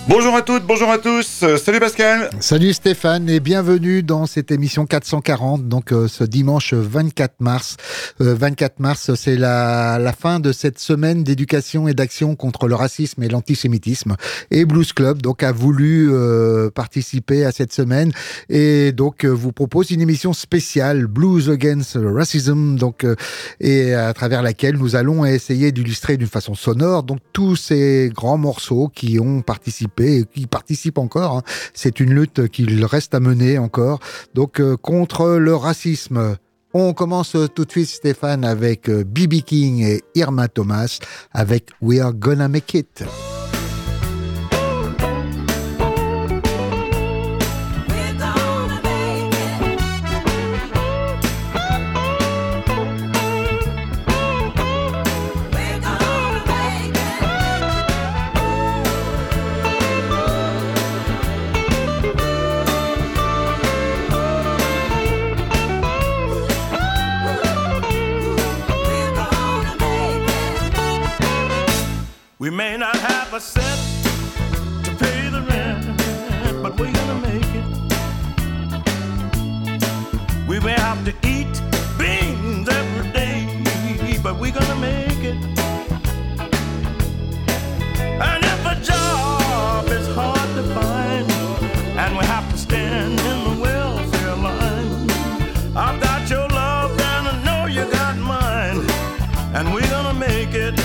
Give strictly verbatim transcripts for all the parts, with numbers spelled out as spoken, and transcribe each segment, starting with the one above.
Bonjour à toutes, bonjour à tous, euh, salut Pascal. Salut Stéphane et bienvenue dans cette émission quatre cent quarante, donc euh, ce dimanche vingt-quatre mars. Euh, vingt-quatre mars, c'est la, la fin de cette semaine d'éducation et d'action contre le racisme et l'antisémitisme. Et Blues Club donc a voulu euh, participer à cette semaine et donc euh, vous propose une émission spéciale Blues Against Racism, donc euh, et à travers laquelle nous allons essayer d'illustrer d'une façon sonore donc tous ces grands morceaux qui ont participé et qui participent encore. Hein. C'est une lutte qu'il reste à mener encore. Donc, euh, contre le racisme. On commence tout de suite, Stéphane, avec euh, B B King et Irma Thomas avec We Are Gonna Make It. We may not have a cent to pay the rent, but we're gonna make it. We may have to eat beans every day, but we're gonna make it. And if a job is hard to find, and we have to stand in the welfare line, I've got your love and I know you got mine, and we're gonna make it.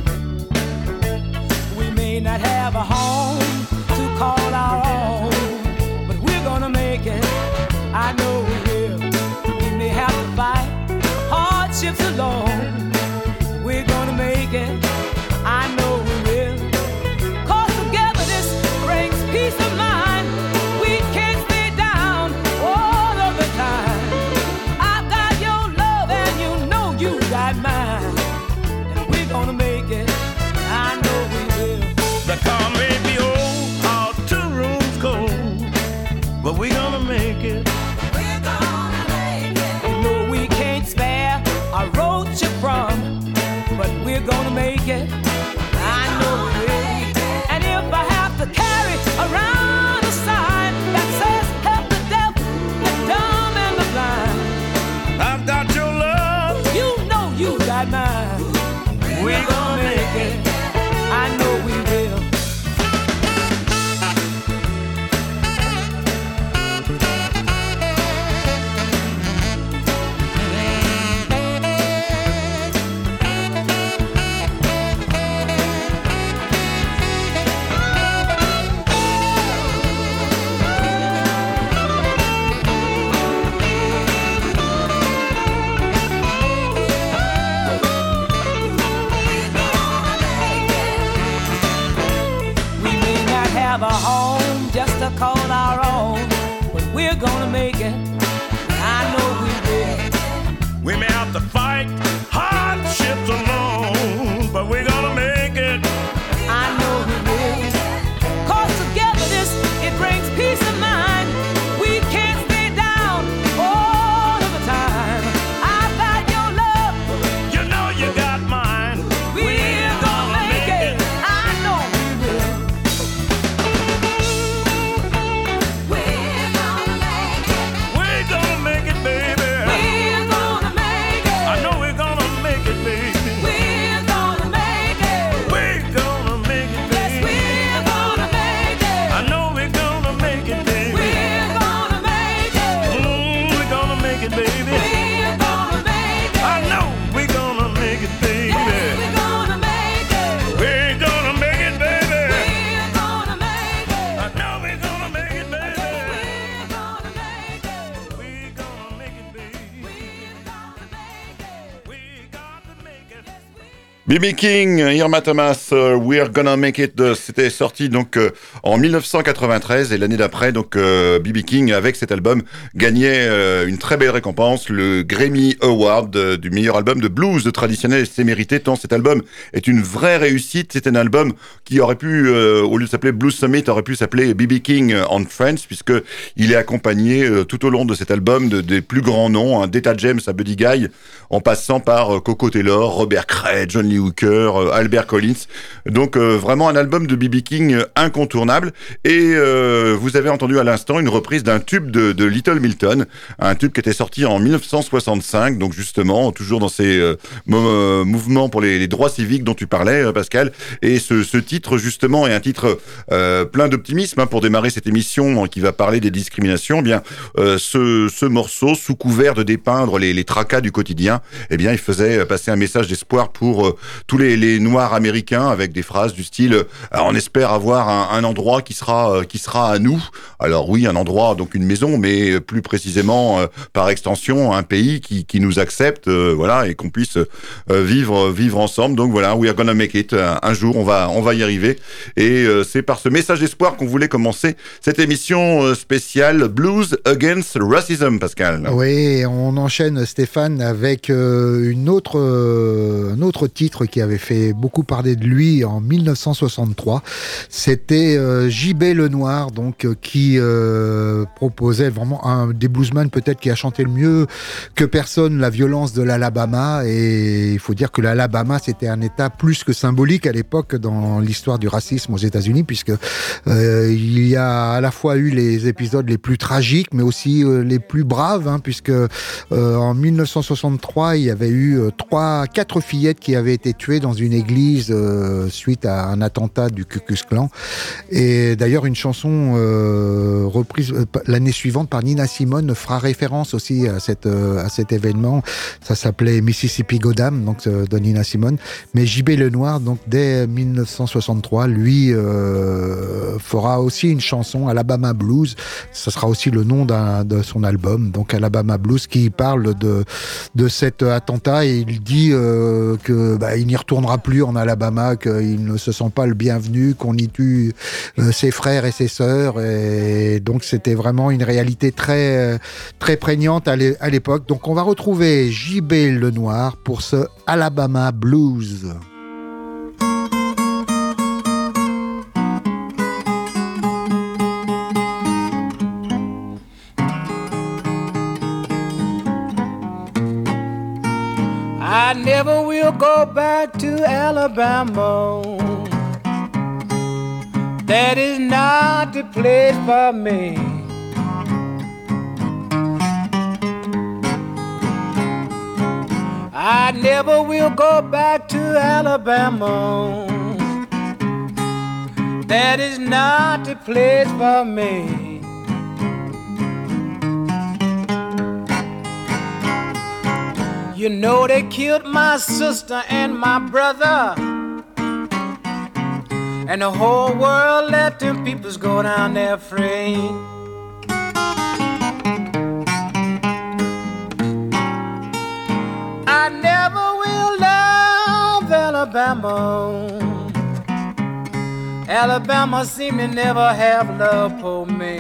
May not have a home to call our own, but we're gonna make it. I know we will. We may have to fight hardships alone. We're gonna make it. I know we will. 'Cause togetherness brings peace of mind. We can't stay down all of the time. I've got your love and you know you got mine, and we're gonna make it. I know we will. The car may be old, our two rooms cold, but we're gonna make it. We're gonna make it. You know we can't spare a road to from, but we're gonna make it. I know we will. And if I have to carry around a sign that says help the deaf, the dumb and the blind, I've got your love, you know you got mine. We're gonna make it. I know we will. Have a home just to call our own, but we're gonna make it. I know we will. we may have to fight hardships alone, but we're gonna make it. I know we will. 'Cause togetherness, it brings peace of mind. We can't stay down all of the time. I've got your love, You know you got mine. we're gonna make it. I know we will. We're gonna make it. We're gonna make it, baby. We're gonna make it. I know we're gonna make it, baby. We're gonna make it. We're gonna make it, Yes, baby. we're gonna make it. I know we're gonna make it, baby. We're gonna make it. Mm, we're gonna make it, baby. We're gonna make it. I know we're gonna make it, baby. Yes, we're gonna make it. We're gonna make it, baby. We're gonna make it. I know we're gonna make it, baby. We're gonna make it. We're gonna make it, baby. We're gonna make it. We got to make it. B B King, Irma Thomas, uh, We're Gonna Make It, uh, c'était sorti donc euh, en dix-neuf cent quatre-vingt-treize et l'année d'après, donc euh, B B King avec cet album gagnait euh, une très belle récompense, le Grammy Award euh, du meilleur album de blues de traditionnel, et c'est mérité tant cet album est une vraie réussite. C'est un album qui aurait pu, euh, au lieu de s'appeler Blues Summit, aurait pu s'appeler B B King and Friends, puisque il est accompagné euh, tout au long de cet album de, des plus grands noms, hein, d'Etta James à Buddy Guy, en passant par euh, Coco Taylor, Robert Cray, John Lee Johnny Hooker, euh, Albert Collins. Donc euh, vraiment un album de B B King incontournable. Et euh, vous avez entendu à l'instant une reprise d'un tube de, de Little Milton, un tube qui était sorti en dix-neuf cent soixante-cinq, donc justement toujours dans ces euh, mo- mouvements pour les, les droits civiques dont tu parlais, euh, Pascal. Et ce, ce titre justement est un titre euh, plein d'optimisme hein, pour démarrer cette émission hein, qui va parler des discriminations. Eh bien, euh, ce, ce morceau, sous couvert de dépeindre les, les tracas du quotidien, eh bien, il faisait passer un message d'espoir pour euh, tous les, les Noirs américains avec des phrases du style euh, on espère avoir un, un endroit qui sera euh, qui sera à nous. Alors oui, un endroit, donc une maison, mais plus précisément euh, par extension un pays qui, qui nous accepte, euh, voilà, et qu'on puisse euh, vivre vivre ensemble. Donc voilà, we are gonna make it. Un, un jour, on va on va y arriver. Et euh, c'est par ce message d'espoir qu'on voulait commencer cette émission euh, spéciale Blues Against Racism, Pascal. Oui, on enchaîne, Stéphane, avec euh, une autre, euh, un autre titre qui avait fait beaucoup parler de lui en dix-neuf cent soixante-trois. C'était euh, J B Lenoir, donc euh, qui euh, proposait vraiment un des bluesmen peut-être qui a chanté le mieux que personne la violence de l'Alabama. Et il faut dire que l'Alabama, c'était un État plus que symbolique à l'époque dans l'histoire du racisme aux États-Unis, puisque euh, il y a à la fois eu les épisodes les plus tragiques, mais aussi euh, les plus braves, hein, puisque euh, en dix-neuf cent soixante-trois, il y avait eu euh, trois, quatre fillettes qui avaient été tuées dans une église euh, suite à un attentat du Ku Klux Klan. Et d'ailleurs, une chanson euh, reprise euh, l'année suivante par Nina Simone fera référence aussi à, cette, euh, à cet événement. Ça s'appelait Mississippi Goddam, donc euh, de Nina Simone. Mais J B Lenoir, donc dès dix-neuf cent soixante-trois, lui euh, fera aussi une chanson, Alabama Blues. Ça sera aussi le nom d'un, de son album, donc Alabama Blues, qui parle de, de cet attentat, et il dit euh, que bah, il n'y retournera plus en Alabama, qu'il ne se sent pas le bienvenu, qu'on y tue euh, ses frères et ses sœurs, et donc c'était vraiment une réalité très, très prégnante à l'époque. Donc on va retrouver J B Lenoir pour ce Alabama Blues. I never will go back to Alabama. That is not the place for me. I never will go back to Alabama. That is not the place for me. You know they killed my sister and my brother, and the whole world let them peoples go down there free. I never will love Alabama. Alabama seem to never have love for me.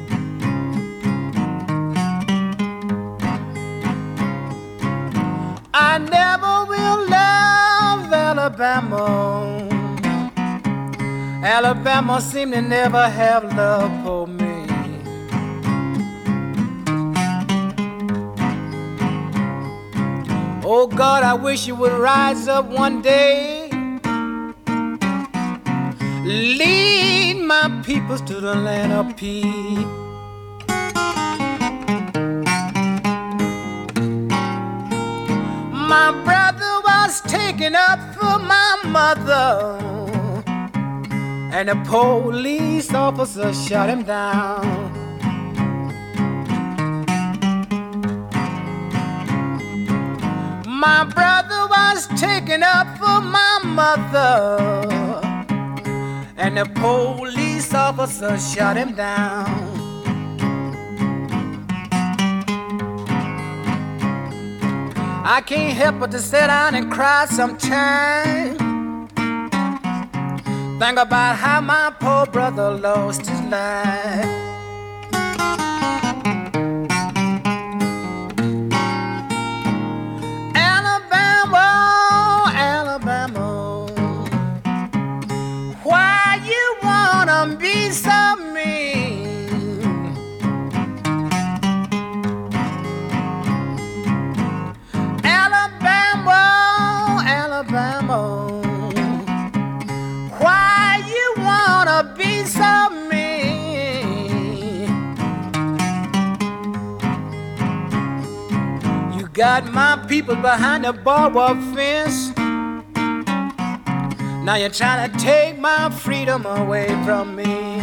I never will love Alabama. Alabama seem to never have love for me. Oh God, I wish you would rise up one day, lead my peoples to the land of peace. My brother was taken up for my mother, and the police officer shot him down. My brother was taken up for my mother, and the police officer shot him down. I can't help but to sit down and cry sometimes. Think about how my poor brother lost his life. Alabama, Alabama, why you wanna be so mean? Alabama, Alabama, got my people behind the barbed wire fence. Now you're trying to take my freedom away from me.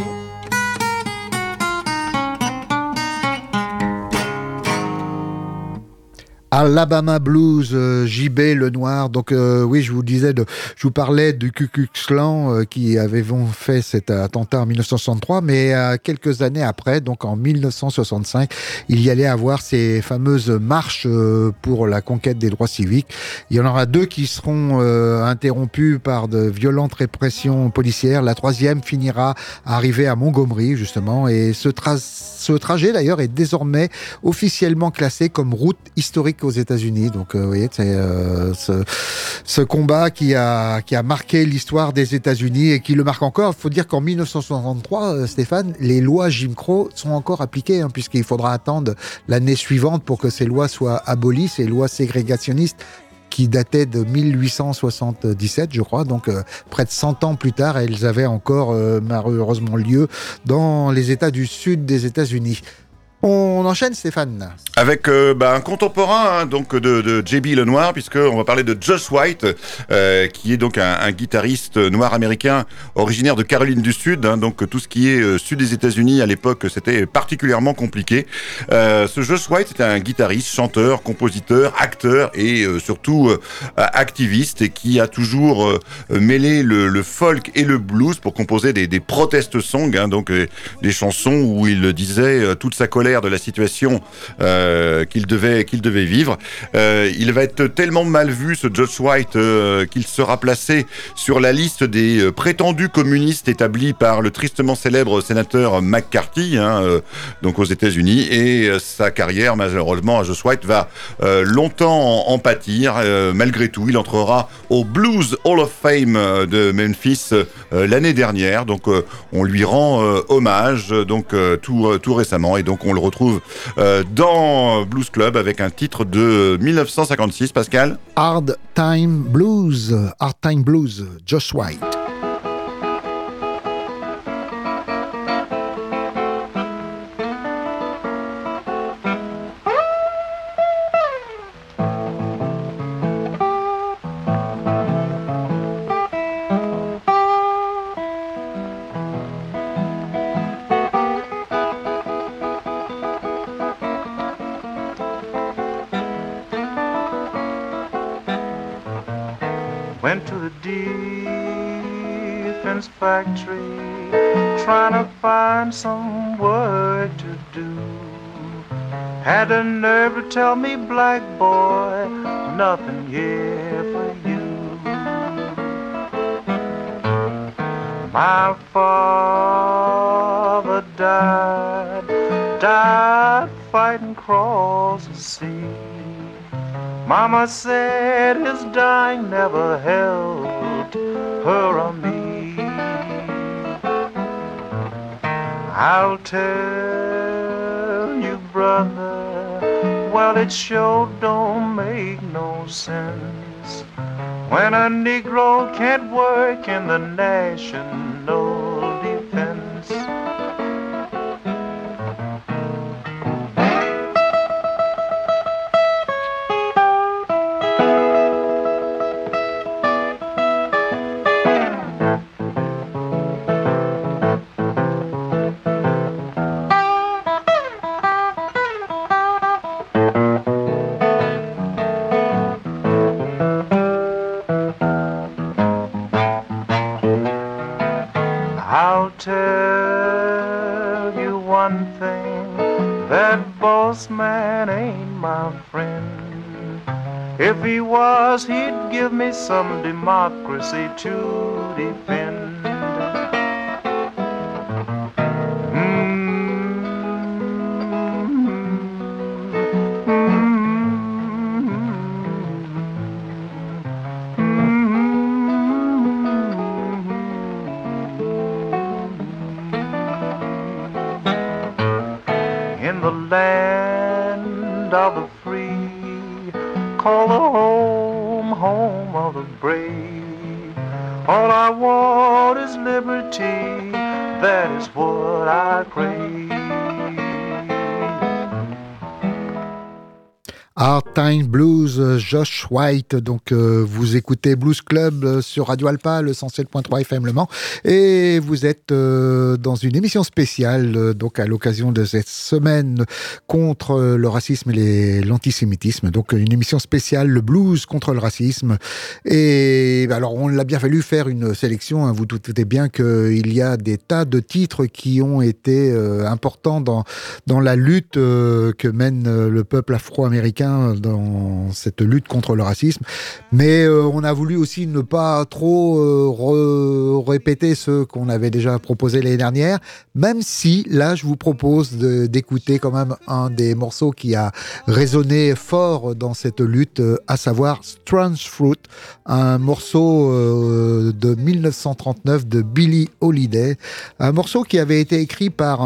Alabama Blues, euh, J B Le Noir. Donc euh, oui, je vous disais, de, je vous parlais du Ku Klux Klan euh, qui avait fait cet attentat en dix-neuf cent soixante-trois, mais euh, quelques années après, donc en dix-neuf cent soixante-cinq, il y allait avoir ces fameuses marches euh, pour la conquête des droits civiques. Il y en aura deux qui seront euh, interrompues par de violentes répressions policières. La troisième finira à arriver à Montgomery, justement, et ce, tra- ce trajet d'ailleurs est désormais officiellement classé comme route historique aux États-Unis. Donc, euh, vous voyez, c'est euh, ce, ce combat qui a, qui a marqué l'histoire des États-Unis et qui le marque encore. Il faut dire qu'en dix-neuf cent soixante-trois, euh, Stéphane, les lois Jim Crow sont encore appliquées, hein, puisqu'il faudra attendre l'année suivante pour que ces lois soient abolies, ces lois ségrégationnistes qui dataient de mille huit cent soixante-dix-sept, je crois. Donc, euh, près de cent ans plus tard, elles avaient encore euh, malheureusement lieu dans les États du sud des États-Unis. On enchaîne, Stéphane. Avec euh, bah, un contemporain hein, donc de, de J B Le Noir, puisque on va parler de Josh White, euh, qui est donc un, un guitariste noir américain originaire de Caroline du Sud. Hein, donc tout ce qui est euh, sud des États-Unis à l'époque, c'était particulièrement compliqué. Euh, ce Josh White était un guitariste, chanteur, compositeur, acteur et euh, surtout euh, activiste, et qui a toujours euh, mêlé le, le folk et le blues pour composer des, des protest songs, hein, donc euh, des chansons où il disait euh, toute sa colère de la situation euh, qu'il devait qu'il devait vivre. Euh, il va être tellement mal vu, ce Josh White, euh, qu'il sera placé sur la liste des euh, prétendus communistes établis par le tristement célèbre sénateur McCarthy, hein, euh, donc aux États-Unis. Et euh, sa carrière, malheureusement, à Josh White va euh, longtemps en, en pâtir. Euh, malgré tout, il entrera au Blues Hall of Fame de Memphis euh, l'année dernière. Donc, euh, on lui rend euh, hommage donc euh, tout euh, tout récemment, et donc on le retrouve euh, dans Blues Club avec un titre de dix-neuf cent cinquante-six, Pascal. Hard Time Blues, Hard Time Blues, Josh White. Went to the defense factory, trying to find some work to do. Had the nerve to tell me, black boy, nothing here for you. My father died, died fighting across the sea. Mama said his dying never helped her or me. I'll tell you, brother, well, it sure don't make no sense when a Negro can't work in the national defense. I'll tell you one thing, that boss man ain't my friend. If he was, he'd give me some democracy to defend. In the land of the free, call the home, home of the brave. All I want is liberty, that is what I crave. Hard Time Blues, Josh White. Donc, euh, vous écoutez Blues Club sur Radio Alpa, le cent sept point trois F M Le Mans, et vous êtes euh, dans une émission spéciale, euh, donc à l'occasion de cette semaine contre le racisme et les, l'antisémitisme. Donc, une émission spéciale, le blues contre le racisme. Et alors, on l'a bien fallu faire une sélection. Hein, vous doutez bien qu'il y a des tas de titres qui ont été euh, importants dans dans la lutte euh, que mène euh, le peuple afro-américain dans cette lutte contre le racisme, mais euh, on a voulu aussi ne pas trop euh, re- répéter ce qu'on avait déjà proposé l'année dernière, même si là je vous propose de, d'écouter quand même un des morceaux qui a résonné fort dans cette lutte, euh, à savoir Strange Fruit, un morceau euh, de dix-neuf cent trente-neuf de Billie Holiday, un morceau qui avait été écrit par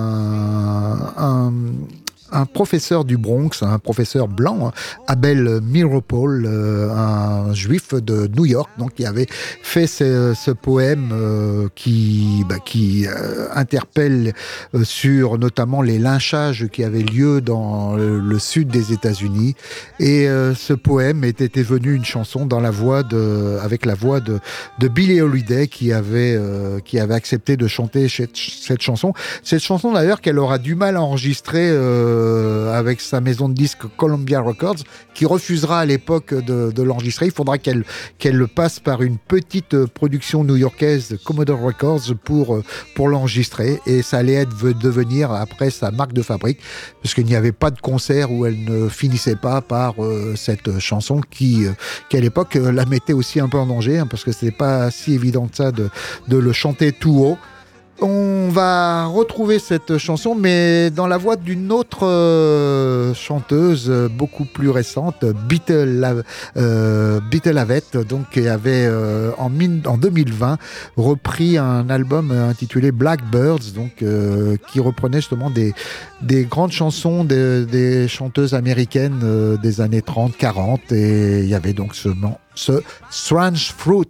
un, un un professeur du Bronx, un professeur blanc, hein, Abel Meeropol, euh, un juif de New York, donc qui avait fait ce, ce poème euh, qui, bah, qui euh, interpelle euh, sur notamment les lynchages qui avaient lieu dans le, le sud des États-Unis. Et euh, ce poème était devenu une chanson dans la voix de, avec la voix de, de Billie Holiday, qui avait, euh, qui avait accepté de chanter cette, cette chanson. Cette chanson d'ailleurs qu'elle aura du mal à enregistrer. Euh, avec sa maison de disques Columbia Records, qui refusera à l'époque de, de l'enregistrer. Il faudra qu'elle, qu'elle passe par une petite production new-yorkaise, Commodore Records, pour, pour l'enregistrer. Et ça allait être, devenir après sa marque de fabrique, parce qu'il n'y avait pas de concert où elle ne finissait pas par euh, cette chanson qui, euh, qui, à l'époque, la mettait aussi un peu en danger, hein, parce que c'était pas si évident que ça de, de le chanter tout haut. On va retrouver cette chanson, mais dans la voix d'une autre euh, chanteuse euh, beaucoup plus récente, Beetle, euh, Beetle Avett, donc qui avait euh, en, en deux mille vingt repris un album intitulé Blackbirds, donc euh, qui reprenait justement des, des grandes chansons des, des chanteuses américaines euh, des années trente quarante, et il y avait donc ce, ce Strange Fruit.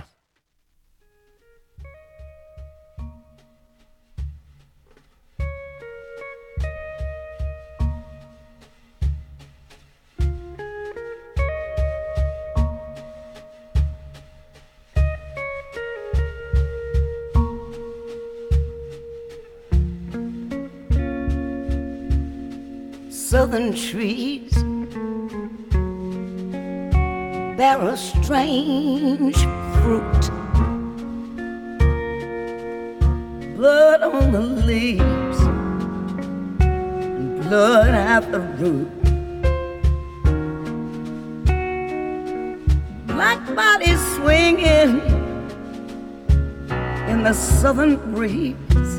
Southern trees bear a strange fruit, blood on the leaves and blood at the root. Black bodies swinging in the southern breeze,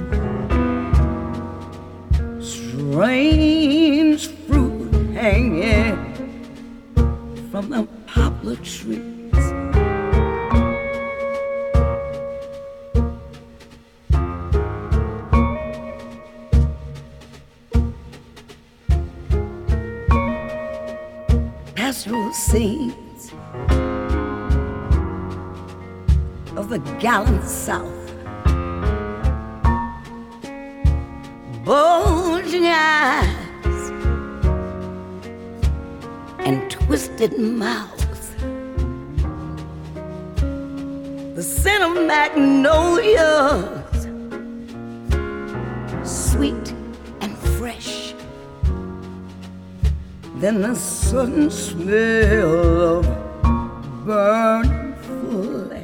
strange fruit hanging from the poplar trees. Pastoral scenes of the gallant South, bulging eyes and twisted mouth, the scent of magnolias, sweet and fresh, then the sudden smell of burnt flesh.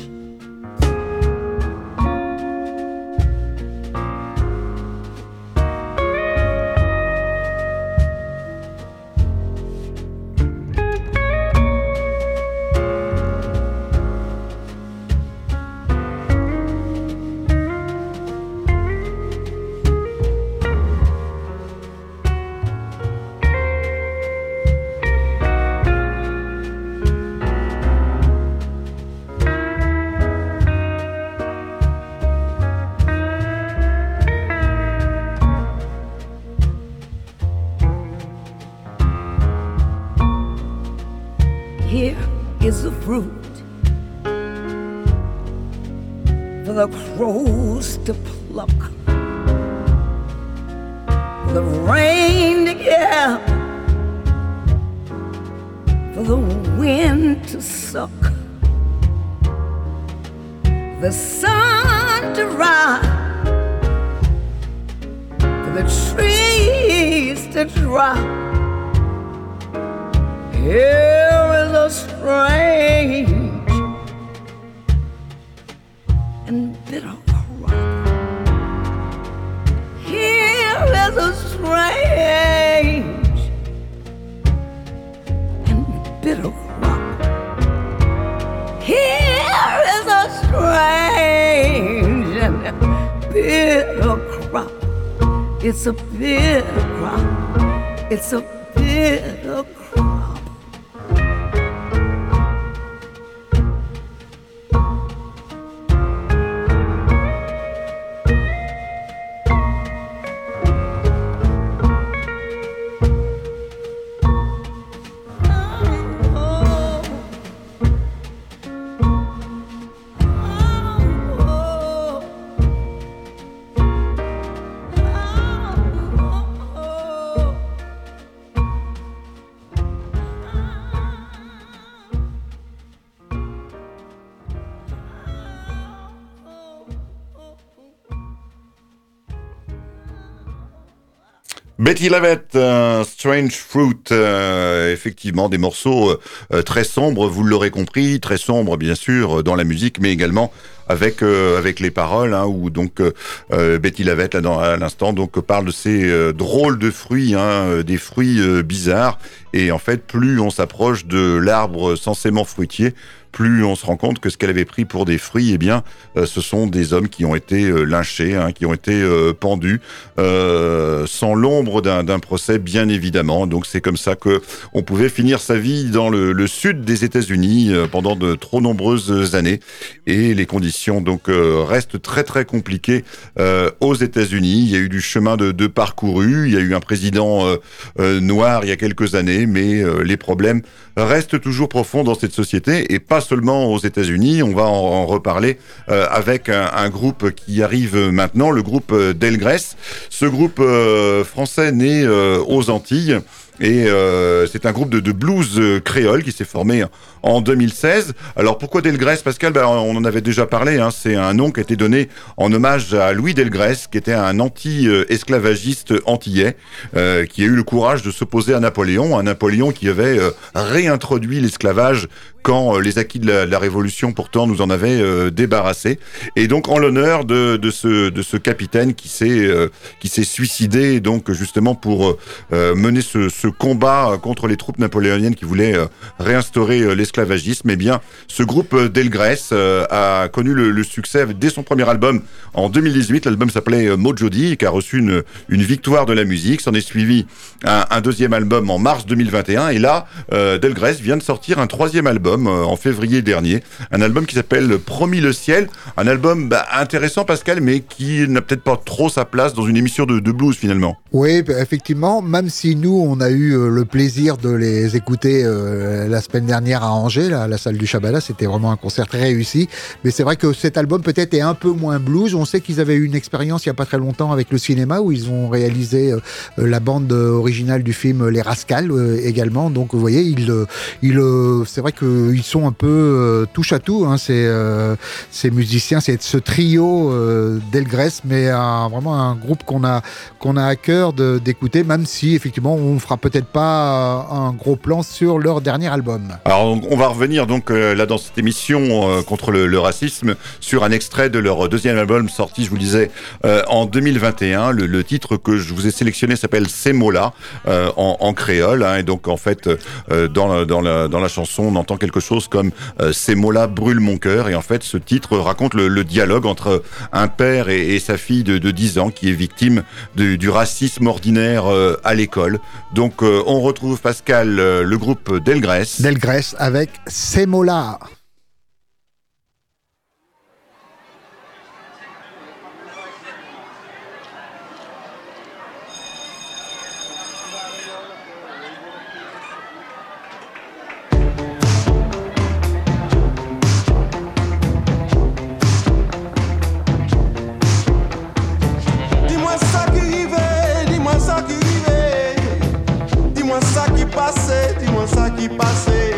Here is the fruit for the crows to pluck, for the rain to gather, for the wind to suck, the sun to rise, for the trees to drop. Here is a strange and bitter crop. Here is a strange and bitter crop. Here is a strange and bitter crop. It's a bitter crop. It's a bitter crop. Betty Lavette, euh, Strange Fruit, euh, effectivement des morceaux euh, très sombres, vous l'aurez compris, très sombres bien sûr dans la musique, mais également avec euh, avec les paroles, hein, où donc euh, Betty Lavette là dans, à l'instant donc parle de ces euh, drôles de fruits, hein, des fruits euh, bizarres, et en fait plus on s'approche de l'arbre censément fruitier, plus on se rend compte que ce qu'elle avait pris pour des fruits, eh bien, euh, ce sont des hommes qui ont été euh, lynchés, hein, qui ont été euh, pendus, euh, sans l'ombre d'un, d'un procès, bien évidemment. Donc c'est comme ça que on pouvait finir sa vie dans le, le sud des États-Unis euh, pendant de trop nombreuses années, et les conditions donc euh, restent très très compliquées euh, aux États-Unis. Il y a eu du chemin de, de parcouru, il y a eu un président euh, euh, noir il y a quelques années, mais euh, les problèmes restent toujours profonds dans cette société, et pas seulement aux États-Unis. On va en, en reparler euh, avec un, un groupe qui arrive maintenant, le groupe Delgrès. Ce groupe euh, français né euh, aux Antilles. Et euh, c'est un groupe de, de blues euh, créole qui s'est formé en deux mille seize. Alors pourquoi Delgrès, Pascal? Ben, on en avait déjà parlé, hein. C'est un nom qui a été donné en hommage à Louis Delgrès, qui était un anti-esclavagiste antillais, euh, qui a eu le courage de s'opposer à Napoléon, un Napoléon qui avait euh, réintroduit l'esclavage quand euh, les acquis de la, de la Révolution pourtant nous en avaient euh, débarrassés. Et donc en l'honneur de, de, ce, de ce capitaine qui s'est, euh, qui s'est suicidé donc justement pour euh, mener ce, ce combat contre les troupes napoléoniennes qui voulaient euh, réinstaurer euh, l'esclavagisme, eh bien ce groupe euh, Delgrès euh, a connu le, le succès dès son premier album en deux mille dix-huit. L'album s'appelait euh, Mojodi, qui a reçu une, une victoire de la musique. S'en est suivi un, un deuxième album en mars deux mille vingt et un, et là euh, Delgrès vient de sortir un troisième album en février dernier, un album qui s'appelle Promis le ciel, un album bah, intéressant, Pascal, mais qui n'a peut-être pas trop sa place dans une émission de, de blues finalement. Oui, effectivement, même si nous on a eu euh, le plaisir de les écouter euh, la semaine dernière à Angers, là, à la salle du Chabala, c'était vraiment un concert très réussi, mais c'est vrai que cet album peut-être est un peu moins blues. On sait qu'ils avaient eu une expérience il n'y a pas très longtemps avec le cinéma, où ils ont réalisé euh, la bande originale du film Les Rascals euh, également, donc vous voyez, ils, ils, euh, c'est vrai que ils sont un peu euh, touche à tout, hein, ces, euh, ces musiciens, c'est ce trio euh, Delgrès, mais un, vraiment un groupe qu'on a, qu'on a à cœur de, d'écouter, même si effectivement on fera peut-être pas un gros plan sur leur dernier album. Alors on, on va revenir donc euh, là dans cette émission euh, contre le, le racisme sur un extrait de leur deuxième album sorti, je vous le disais, euh, en deux mille vingt et un. Le, le titre que je vous ai sélectionné s'appelle Ces mots-là, euh, en, en créole, hein, et donc en fait euh, dans, la, dans, la, dans la chanson on entend quelque chose comme euh, ces mots-là brûlent mon cœur, et en fait ce titre raconte le, le dialogue entre un père et, et sa fille de, de dix ans qui est victime de, du racisme ordinaire euh, à l'école. Donc euh, on retrouve, Pascal, euh, le groupe Delgrès. Delgrès avec ces mots-là. Dis-moi ça qui passait, dis-moi ça qui passait.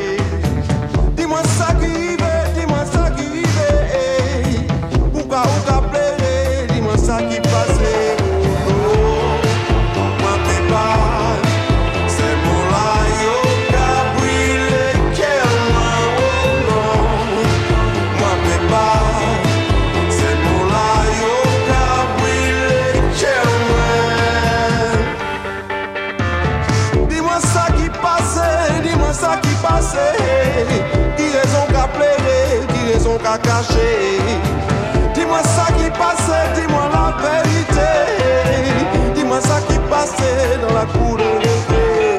qu'à cacher. Dis-moi ça qui passait, dis-moi la vérité. Dis-moi ça qui passait dans la cour de l'été.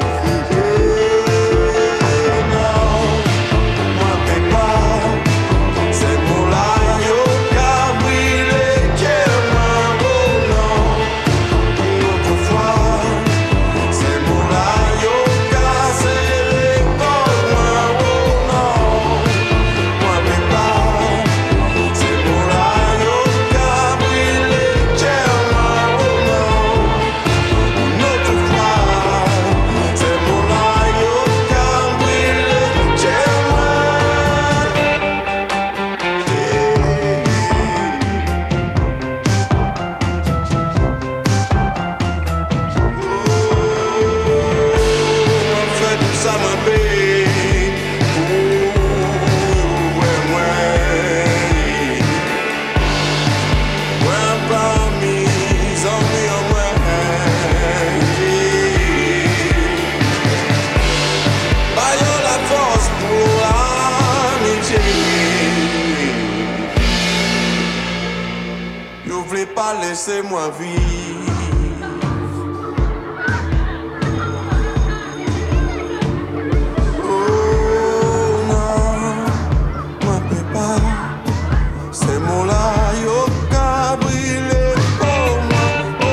Laissez-moi vivre. Oh non, moi peux pas. Ces mots-là, yo qu'a brûlé pour moi.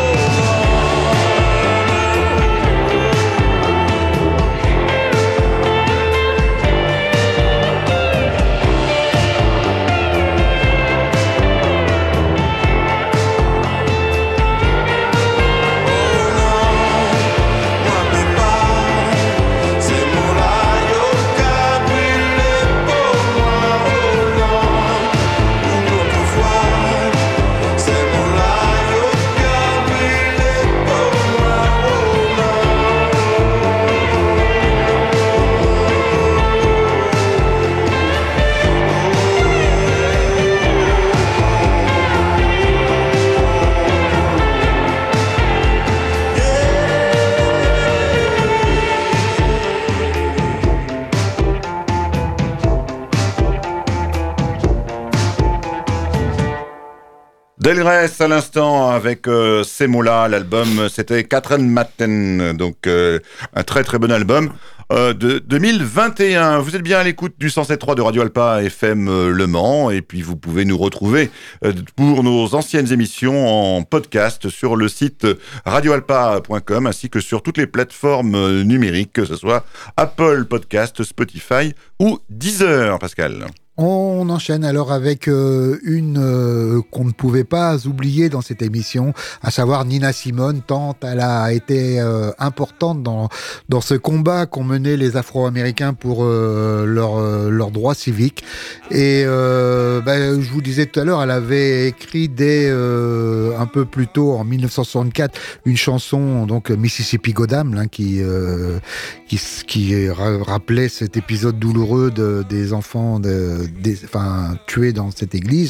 Delgrès à l'instant avec euh, ces mots-là, l'album c'était Catherine Matten, donc euh, un très très bon album euh, de deux mille vingt et un. Vous êtes bien à l'écoute du cent sept point trois de Radio Alpa F M euh, Le Mans, et puis vous pouvez nous retrouver euh, pour nos anciennes émissions en podcast sur le site radio alpa point com ainsi que sur toutes les plateformes euh, numériques, que ce soit Apple Podcast, Spotify ou Deezer, Pascal. On enchaîne alors avec euh, une euh, qu'on ne pouvait pas oublier dans cette émission, à savoir Nina Simone, tant elle a été euh, importante dans, dans ce combat qu'ont mené les Afro-Américains pour euh, leurs euh, leurs droits civiques. Et euh, ben, je vous disais tout à l'heure, elle avait écrit dès euh, un peu plus tôt, en dix-neuf cent soixante-quatre, une chanson, donc Mississippi Goddam, hein, qui, euh, qui, qui rappelait cet épisode douloureux de, des enfants de Des, enfin, tués dans cette église.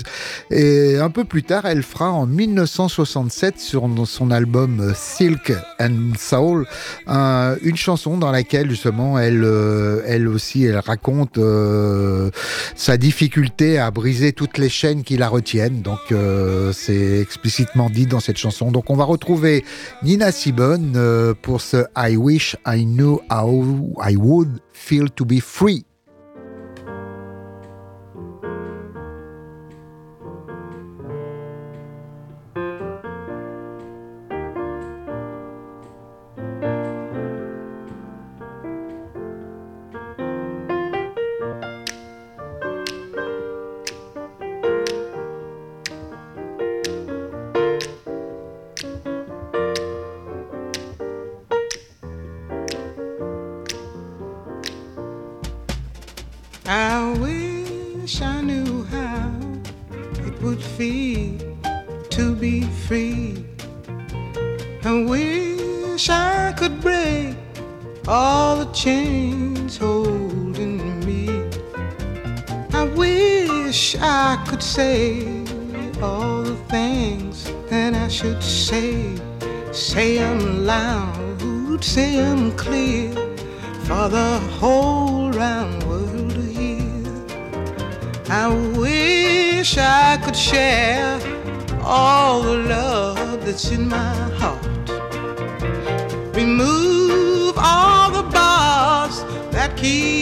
Et un peu plus tard, elle fera en dix-neuf cent soixante-sept sur son album Silk and Soul un, une chanson dans laquelle justement elle, euh, elle aussi, elle raconte euh, sa difficulté à briser toutes les chaînes qui la retiennent. Donc euh, c'est explicitement dit dans cette chanson. Donc on va retrouver Nina Simone euh, pour ce I Wish I Knew How I Would Feel to Be Free. I wish I knew how it would feel to be free. I wish I could break all the chains holding me. I wish I could say all the things that I should say. Say them loud, say them clear, for the whole round world to hear. I wish wish I could share all the love that's in my heart. Remove all the bars that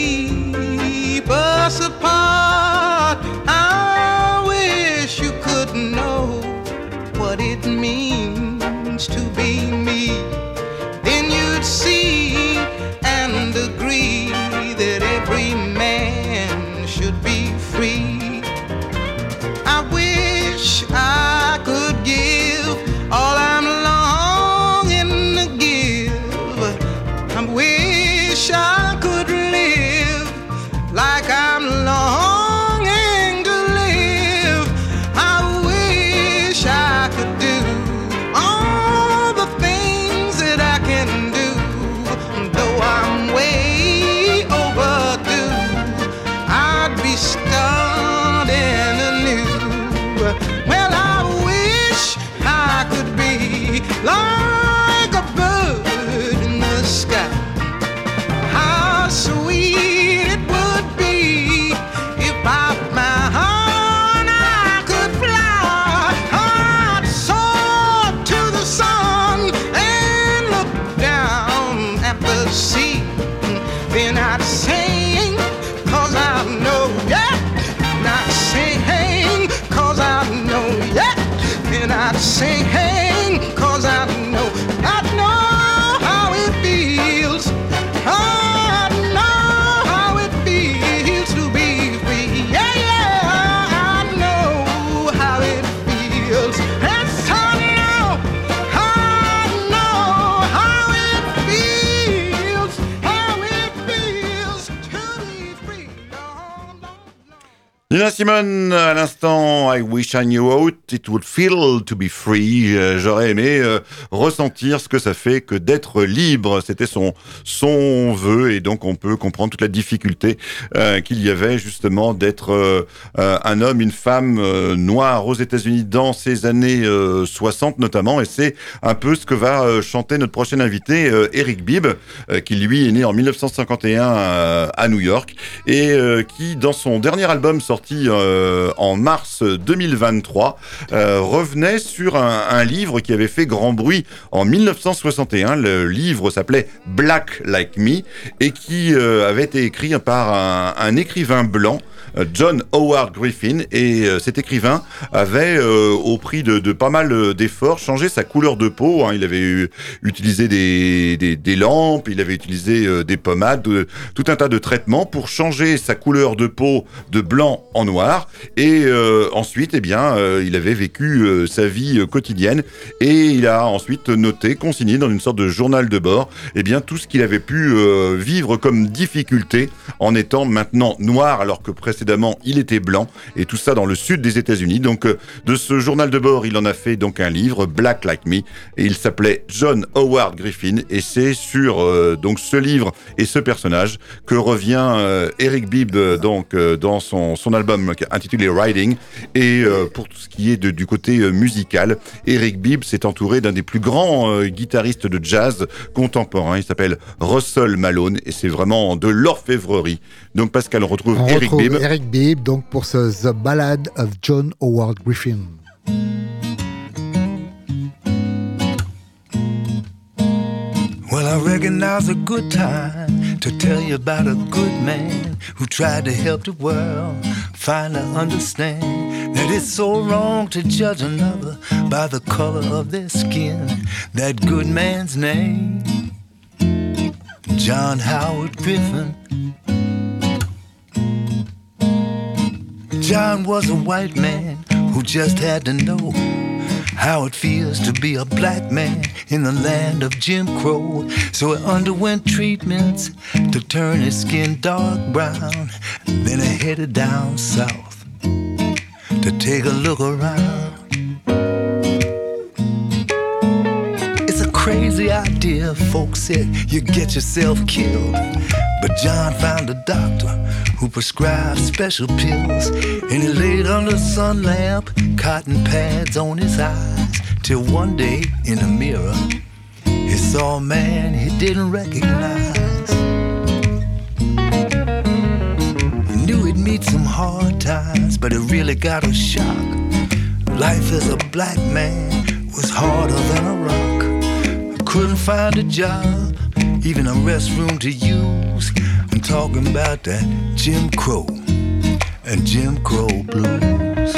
keep us apart. I wish you could know what it means to be me. Then you'd see and agree that every man should be free. I wish I could give all I'm longing to give. I wish I could live like I'm longing to live. I wish I could do all the things that I can do, though I'm way overdue. I'd be starting anew. Well, I wish I could be like a bird in the sky. How sweet it would be if I found I could fly. I'd soar to the sun and look down at the sea. Then I'd sing, cause I know, yeah. And I'd sing, cause I know, yeah. And I'd sing, cause I know, I know how it feels. I know how it feels to be free. Yeah, yeah, I know how it feels. Yes, I know, I know how it feels, how it feels to be free. No, no, no. Nina Simone, à l'instant, I wish I knew how it would feel to be free. Euh, J'aurais aimé euh, ressentir ce que ça fait que d'être libre. C'était son son vœu, et donc on peut comprendre toute la difficulté euh, qu'il y avait justement d'être euh, euh, un homme, une femme euh, noire aux États-Unis dans ces années euh, soixante notamment. Et c'est un peu ce que va euh, chanter notre prochain invité, euh, Eric Bibb, euh, qui lui est né en dix-neuf cent cinquante et un euh, à New York, et euh, qui, dans son dernier album sorti euh, en mars deux mille vingt-trois, euh, revenait sur un, un livre qui avait fait grand bruit en dix-neuf cent soixante et un. Le livre s'appelait Black Like Me, et qui euh, avait été écrit par un, un écrivain blanc, John Howard Griffin, et euh, cet écrivain avait, euh, au prix de, de pas mal d'efforts, changé sa couleur de peau. Hein. Il avait eu, utilisé des, des, des lampes, il avait utilisé euh, des pommades, de, tout un tas de traitements pour changer sa couleur de peau de blanc en noir. Et euh, ensuite, eh bien, euh, il avait vécu euh, sa vie euh, quotidienne, et il a ensuite noté, consigné dans une sorte de journal de bord, eh bien, tout ce qu'il avait pu euh, vivre comme difficulté en étant maintenant noir, alors que précédemment il était blanc, et tout ça dans le sud des États-Unis. Donc euh, de ce journal de bord, il en a fait donc un livre, Black Like Me, et il s'appelait John Howard Griffin, et c'est sur euh, donc ce livre et ce personnage que revient euh, Eric Bibb euh, donc euh, dans son son album intitulé Riding. Et euh, pour tout ce qui est de, du côté euh, musical, Eric Bibb s'est entouré d'un des plus grands euh, guitaristes de jazz contemporain. Il s'appelle Russell Malone, et c'est vraiment de l'orfèvrerie. Donc Pascal, on retrouve On Eric retrouve Bibb. Eric Bibb donc pour ce The Ballad of John Howard Griffin. Well, I reckon now's a good time to tell you about a good man who tried to help the world finally understand that it's so wrong to judge another by the color of their skin. That good man's name, John Howard Griffin. John was a white man who just had to know how it feels to be a black man in the land of Jim Crow. So he underwent treatments to turn his skin dark brown. Then he headed down south to take a look around. It's a crazy idea, folks said, you get yourself killed. But John found a doctor who prescribed special pills, and he laid under the sun lamp, cotton pads on his eyes, till one day in the mirror he saw a man he didn't recognize. He knew he'd meet some hard times, but it really got a shock. Life as a black man was harder than a rock. Couldn't find a job, even a restroom to use. I'm talking about that Jim Crow and Jim Crow blues.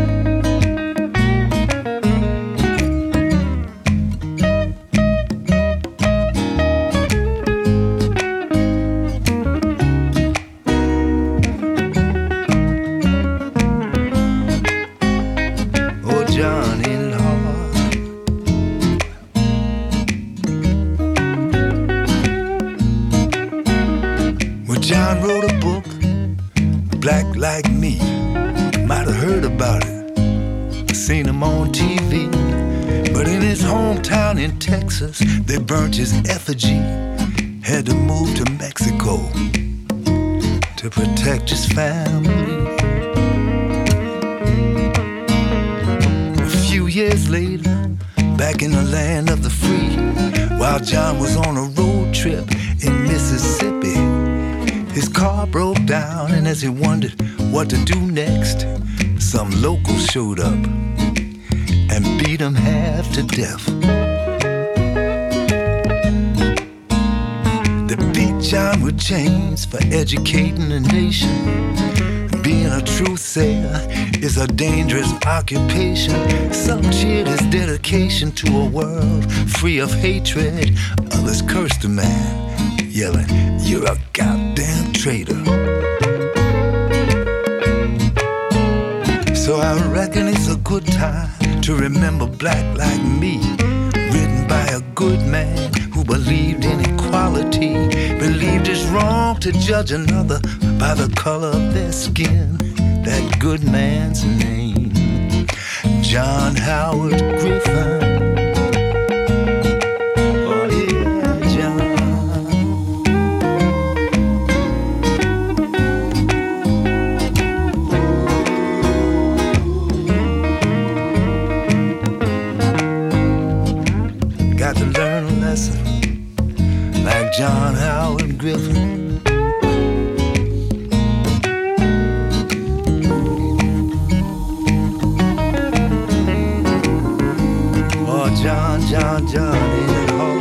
John wrote a book, Black Like Me. Might have heard about it, seen him on T V. But in his hometown in Texas, they burnt his effigy. Had to move to Mexico to protect his family. A few years later, back in the land of the free, while John was on a road trip in Mississippi, his car broke down, and as he wondered what to do next, some locals showed up and beat him half to death. They beat John with chains for educating a nation. Being a truth sayer is a dangerous occupation. Some cheered his dedication to a world free of hatred. Others cursed the man, yelling, "You're a goddamn traitor." So I reckon it's a good time to remember Black Like Me, written by a good man who believed in equality, believed it's wrong to judge another by the color of their skin. That good man's name, John Howard Griffin. John Howard Griffin. Oh, John, John, John, ain't it hard?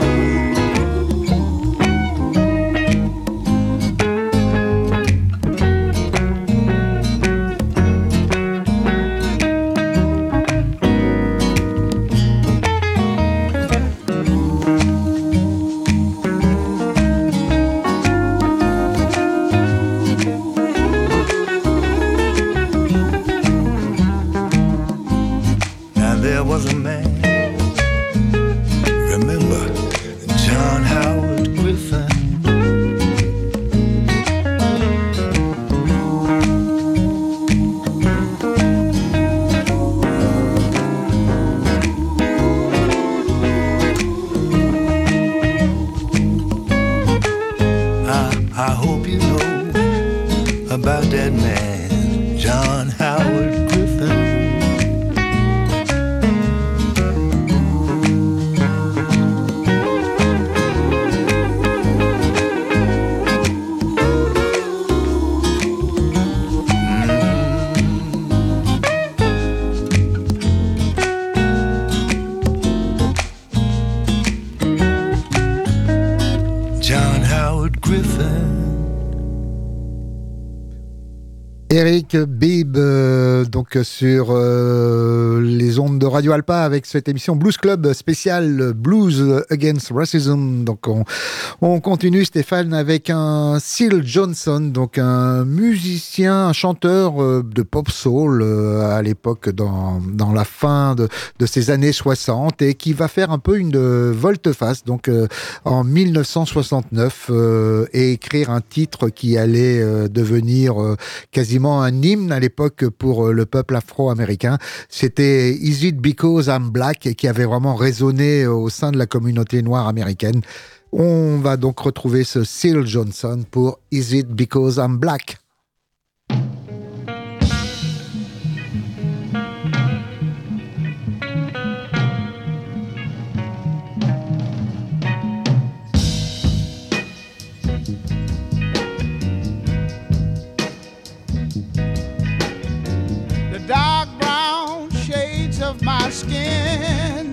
Eric Bibb, euh, donc sur euh, les ondes de Radio Alpa avec cette émission Blues Club spéciale Blues Against Racism. Donc on, on continue, Stéphane, avec un Syl Johnson, donc un musicien, un chanteur euh, de pop soul euh, à l'époque dans, dans la fin de, de ces années soixante et qui va faire un peu une volte-face donc euh, en mille neuf cent soixante-neuf euh, et écrire un titre qui allait euh, devenir euh, quasiment un hymne à l'époque pour le peuple afro-américain. C'était Is It Because I'm Black qui avait vraiment résonné au sein de la communauté noire américaine. On va donc retrouver ce Syl Johnson pour Is It Because I'm Black. of my skin.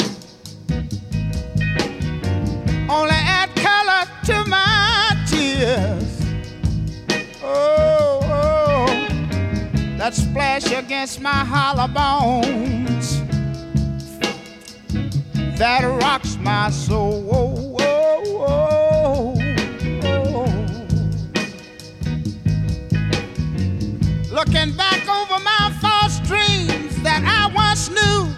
Only add color to my tears. Oh, oh, that splash against my hollow bones, that rocks my soul. Oh, oh, oh, oh. Looking back over my false dreams that I once knew,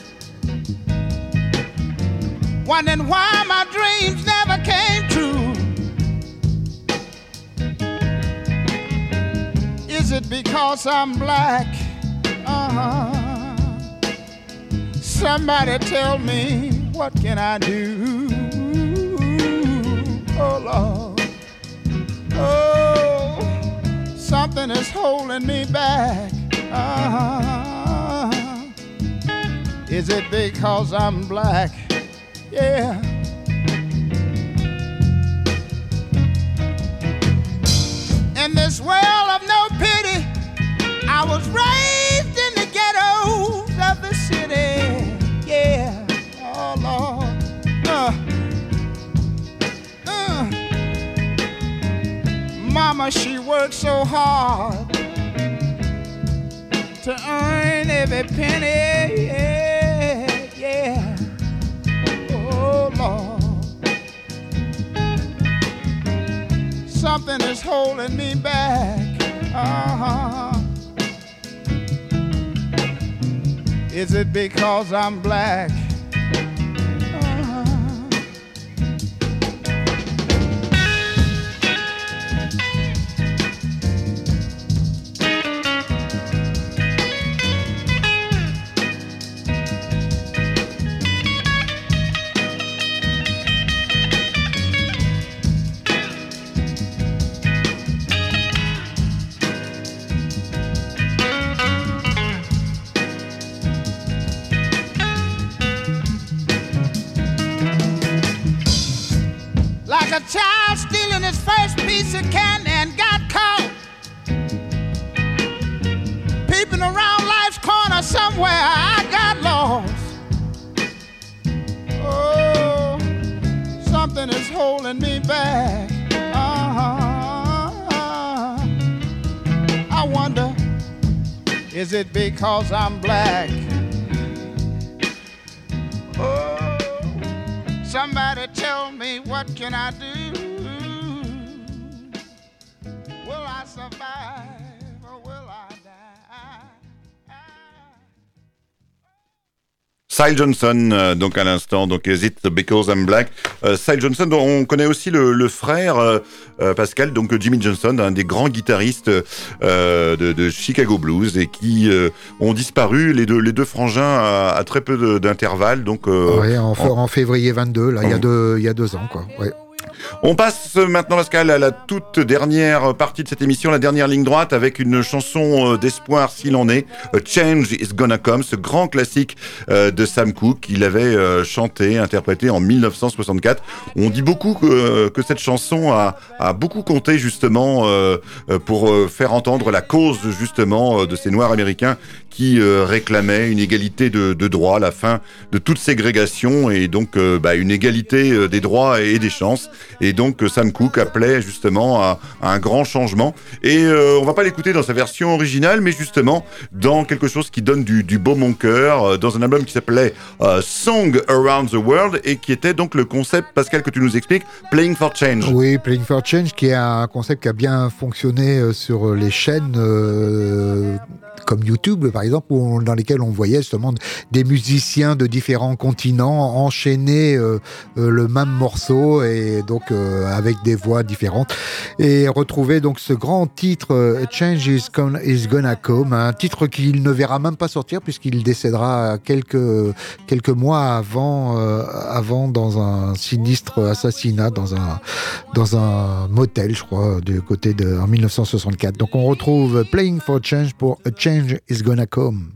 wondering why my dreams never came true. Is it because I'm black? Uh-huh. Somebody tell me, what can I do? Oh, Lord. Oh, something is holding me back. Uh-huh. Is it because I'm black? Yeah. In this world of no pity, I was raised in the ghettos of the city. Yeah, oh Lord. Uh, uh. Mama, she worked so hard to earn every penny. Yeah, yeah. Oh Lord. Something is holding me back. Uh-huh. Is it because I'm black? Uh-huh. A child stealing his first piece of candy and got caught, peeping around life's corner somewhere. I got lost. Oh, something is holding me back. Uh-huh. I wonder, is it because I'm black? Oh, somebody tell me, what can I do? Will I survive or will I die? Sy Johnson, euh, donc à l'instant, donc Is It Because I'm Black? Euh, Sy Johnson, dont on connaît aussi le, le frère euh, euh, Pascal, donc Jimmy Johnson, un des grands guitaristes euh, de, de Chicago Blues, et qui euh, ont disparu, les deux, les deux frangins, à, à très peu de, d'intervalle. Donc, euh, ouais, en, en, en février vingt-deux, là, il y a deux, il y a deux ans, quoi. Ouais. On passe maintenant, Pascal, à la toute dernière partie de cette émission, la dernière ligne droite, avec une chanson d'espoir s'il en est, A Change is Gonna Come, ce grand classique de Sam Cooke qu'il avait chanté, interprété en dix-neuf cent soixante-quatre. On dit beaucoup que, que cette chanson a, a beaucoup compté justement pour faire entendre la cause justement de ces Noirs américains qui réclamaient une égalité de, de droits, la fin de toute ségrégation et donc bah, une égalité des droits et des chances. Et donc Sam Cooke appelait justement à, à un grand changement. Et euh, on va pas l'écouter dans sa version originale, mais justement dans quelque chose qui donne du, du baume au cœur, dans un album qui s'appelait uh, Song Around the World, et qui était donc le concept, Pascal, que tu nous expliques, Playing for Change. Oui, Playing for Change, qui est un concept qui a bien fonctionné sur les chaînes euh, comme YouTube, par exemple, où on, dans lesquelles on voyait justement des musiciens de différents continents enchaîner euh, euh, le même morceau, et donc euh, avec des voix différentes, et retrouver donc ce grand titre euh, Change is, Con- is Gonna Come, un titre qu'il ne verra même pas sortir puisqu'il décédera quelques quelques mois avant euh, avant dans un sinistre assassinat dans un dans un motel, je crois, du côté de en dix-neuf cent soixante-quatre. Donc on retrouve Playing for Change pour A Change is Gonna Come.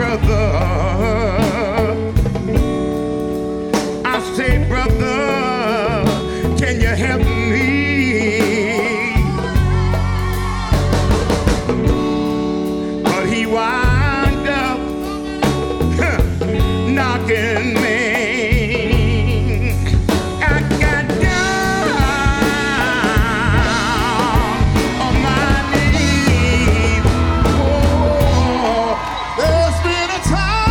brother. I say, brother, can you help me? But he wound up huh, knocking me. I got down on my knees. Oh, There's been a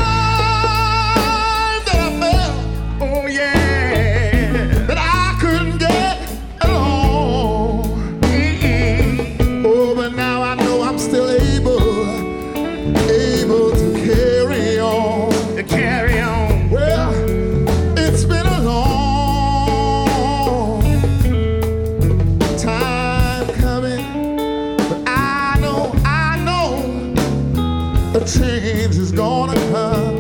time that I felt oh yeah. that I couldn't get along. Mm-mm. Oh, but now I know I'm still able, able to carry on. To carry on. Well, it's been a long time coming, but I know, I know a change is gonna come.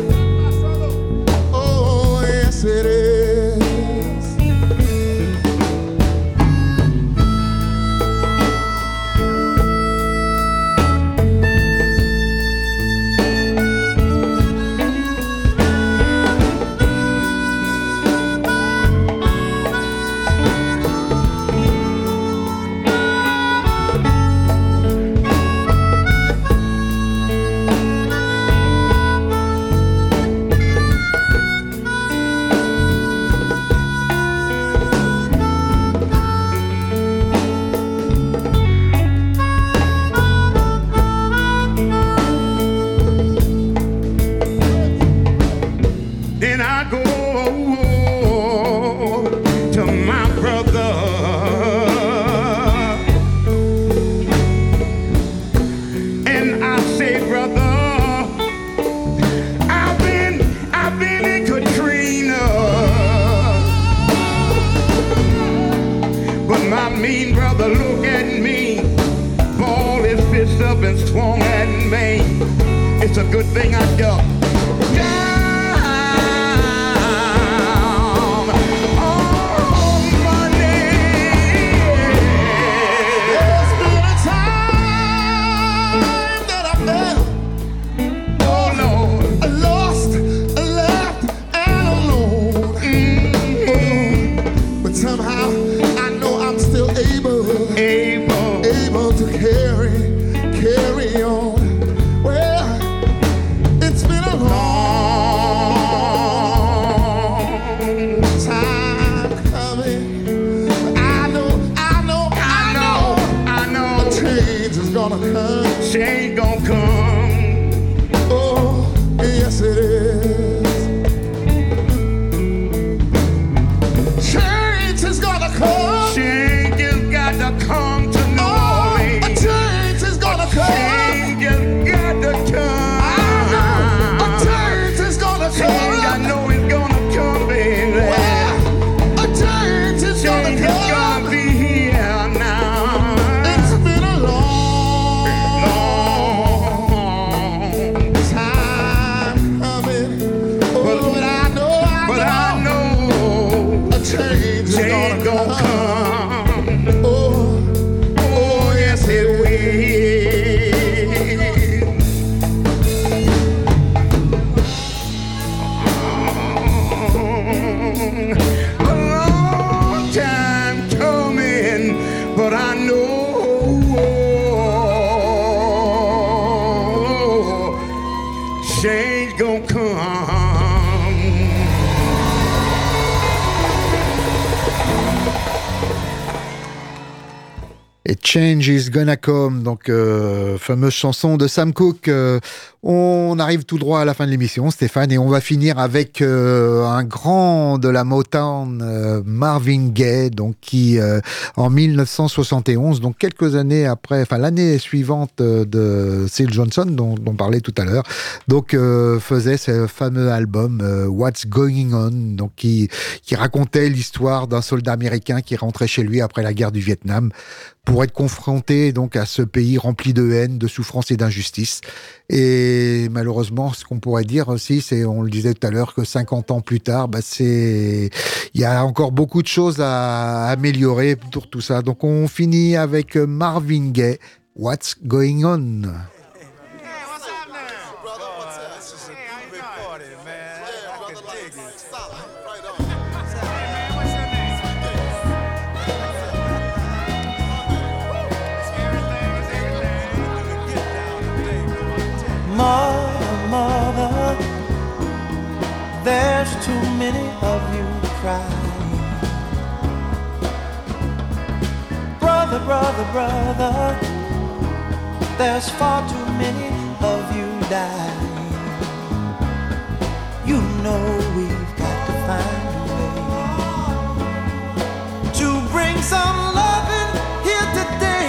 Oh, yes it is. Then I go to my brother and I say, brother, I've been, I've been in Katrina, but my mean brother look at me, ball his fist up and swung at me. It's a good thing I got down on my knees. There's been a time that I felt Oh Lord, lost, left, and alone. mm-hmm. But somehow I know I'm still able, able. able to carry, carry on. Well, it's been a long time coming. But I know, I know, I I know know, I a know, change is gonna come. she ain't gonna come. Oh, yes it is. Change is gonna come. She ain't just got to come to New Oh, a Orleans. change is gonna She come. ain't just got to I know a come. change is gonna She ain't got come. know it's gonna come, baby. Well, a change is She gonna ain't just gonna come. be here now. It's been a long Long time coming. Oh, But- but I know, But I I know know a change is she ain't gonna gonna come. come. Oh, Oh, yes, it will. A long time coming, but I know change gonna come. Et Change is Gonna Come, donc euh, fameuse chanson de Sam Cooke. Euh, on arrive tout droit à la fin de l'émission, Stéphane, et on va finir avec euh, un grand de la Motown, euh, Marvin Gaye, donc qui euh, en mille neuf cent soixante et onze, donc quelques années après, enfin l'année suivante euh, de Syl Johnson, dont, dont on parlait tout à l'heure, donc euh, faisait ce fameux album euh, What's Going On, donc qui qui racontait l'histoire d'un soldat américain qui rentrait chez lui après la guerre du Vietnam, pour être confronté donc à ce pays rempli de haine, de souffrance et d'injustice. Et malheureusement, ce qu'on pourrait dire aussi, c'est, on le disait tout à l'heure, que cinquante ans plus tard, bah c'est, il y a encore beaucoup de choses à améliorer pour tout ça. Donc on finit avec Marvin Gaye, What's Going On? This is a groovy party, man. I can dig it. Stop. Right on. Mother, mother, there's too many of you crying. Brother, brother, brother, there's far too many of you dying. You know we've got to find a way to bring some loving here today.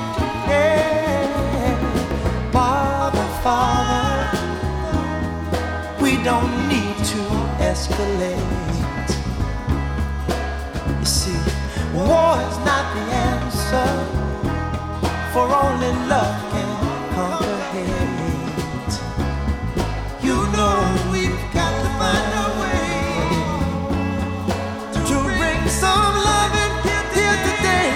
Yeah. Father, Father, we don't need to escalate. You see, war is not the answer, for only love can conquer hate. You know we've got to find a way to bring some loving here today.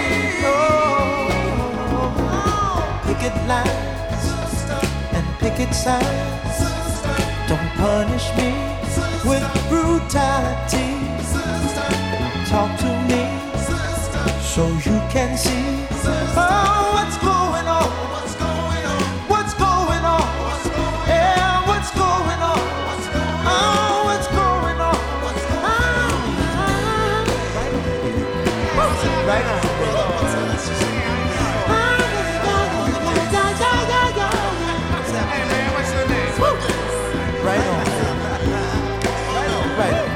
Oh, picket lines and picket signs, don't punish me with brutality. Talk to me so you can see. Oh, what's going on? What's going on? What's going on? Yeah, what's going on? Oh, what's going on? Ah, right on. Hey man, what's your name? Right on. Right on.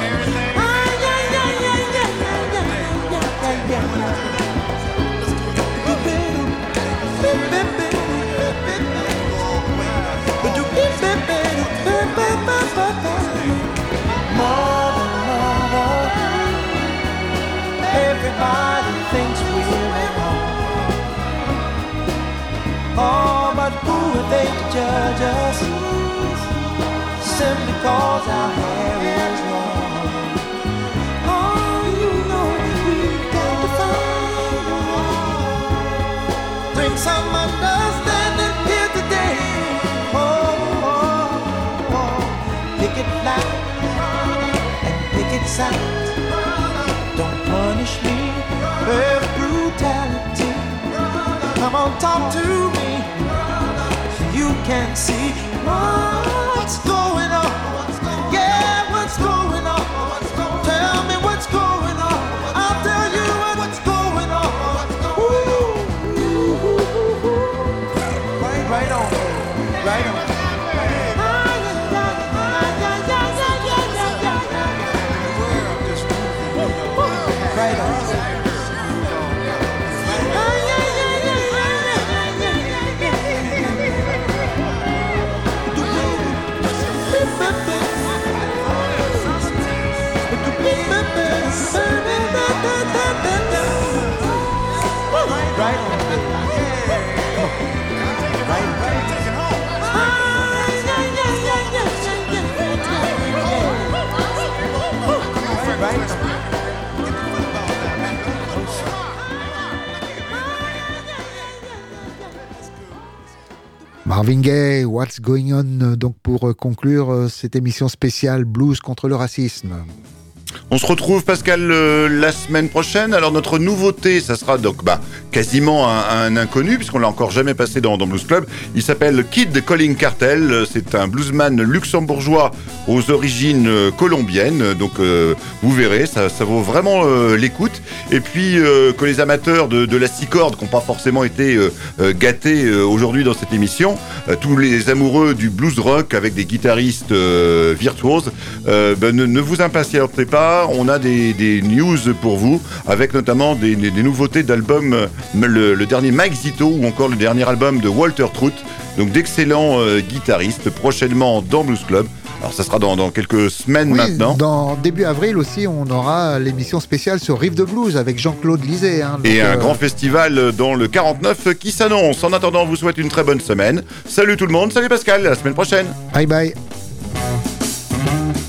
Everybody thinks we're at home. Oh, but who are they to judge us? Simply cause our hair is long. Oh, you know we've got to find a way. Bring some understanding here today. Oh, oh, oh. Picket line and picket signs, don't punish me with brutality. Come on, talk to me so you can see what's going on. Yeah, what's going on? Tell me what's going on. I'll tell you what's going on. Ooh. Right on, right on. Right on. Right on. Marvin Gaye, What's Going On, donc pour conclure cette émission spéciale Blues contre le racisme. On se retrouve, Pascal, euh, la semaine prochaine. Alors, notre nouveauté, ça sera donc bah, quasiment un, un inconnu, puisqu'on l'a encore jamais passé dans, dans Blues Club. Il s'appelle Kid Calling Cartel. C'est un bluesman luxembourgeois aux origines euh, colombiennes. Donc, euh, vous verrez, ça, ça vaut vraiment euh, l'écoute. Et puis, euh, que les amateurs de, de la six cordes, qui n'ont pas forcément été euh, euh, gâtés euh, aujourd'hui dans cette émission, euh, tous les amoureux du blues rock avec des guitaristes euh, virtuoses, euh, bah, ne, ne vous impatientez pas. On a des, des news pour vous, avec notamment des, des, des nouveautés d'albums, le, le dernier Mike Zito ou encore le dernier album de Walter Trout. Donc d'excellents euh, guitaristes prochainement dans Blues Club. Alors ça sera dans, dans quelques semaines oui, maintenant. Dans début avril aussi, on aura l'émission spéciale sur Rive de Blues avec Jean-Claude Lisée. Hein, Et euh... un grand festival dans le quarante-neuf qui s'annonce. En attendant, on vous souhaite une très bonne semaine. Salut tout le monde, salut Pascal, à la semaine prochaine. Bye bye.